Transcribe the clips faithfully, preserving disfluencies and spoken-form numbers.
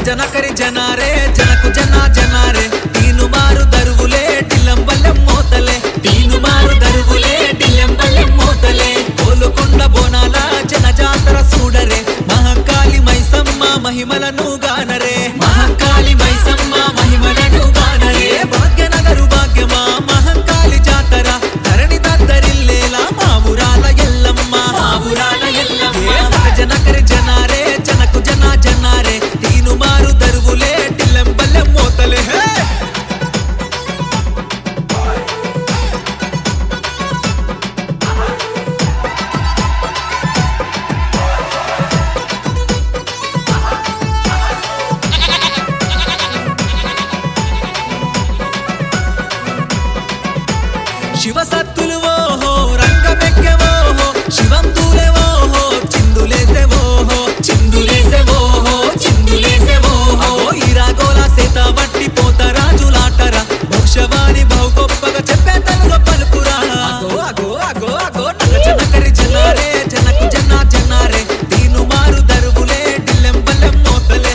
जनकरी जनारे जनकु जना जनारे तीनु मारु दरुवुले डिल्लम बल्लम मोतले तीनु मारु दरुवुले डिल्लम बल्लम मोतले गोलुकोंड बोनाल जन जातर सूडरे महाकाली मैसम्म महिमलनु गानरे महाकाली मैसम्म महिमलनु गानरे भाग्यनगरु भाग्यमा महाकाली जातर धरणि दద్దరిల్లేలా మా ఊరాల ఎల్లమ్మ మా ఊరాల ఎల్లమ్మ जनकरी जनारे जनकु जना जनारे तीनु मारु दरुवुले डिल्लम बल्लम मोतले हे शिव सत्तुलु ओहो रंगमेक्के ओहो शिवं तूले ओहो चिंदुलेसे ओहो चिंदुलेसे ओहो चिंदुलेसे ओहो इरागोला सेता वट्टी पोता राजुलाटरा भोक्षवाणी बहु गोप्पगा చెప్పే తనుగ పలుకురా అగో అగో అగో అగో నగ జనకరి జనారే జనకు జన్నా జనారే తీను మారు దరువులే డిల్లెం బల్లెం మోతలే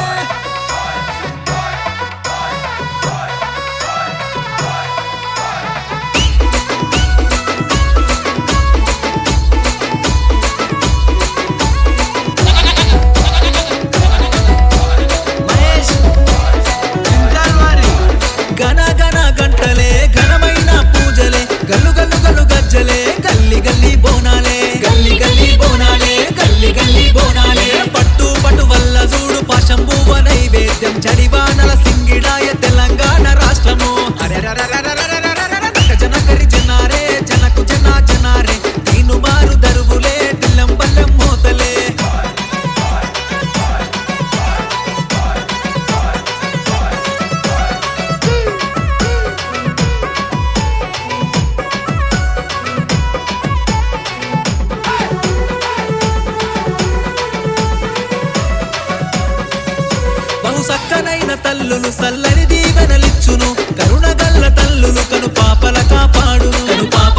గన గన గంటలే ఘనమైన పూజలే గల్లు గల్లు గల్లు గజ్జలే గల్లి గల్లి బోనాలే గల్లి గల్లి బోనాలే గల్లి గల్లి బోనాలే పట్టు పట్టు వల్ల చూడు పాశంబువ నైవేద్యం జడివానల సింగిడాయ తెలంగాణ రాష్ట్రము జనకరి జనారే జనకు జనా జనారే తీను మారు దరువులే డిల్లం బల్లెం మోతలే బహు సక్కనైన తల్లులు సల్లని దీవెనలిచ్చును కరుణగల్ల తల్లులు కను పాపల కాపాడును కను పాప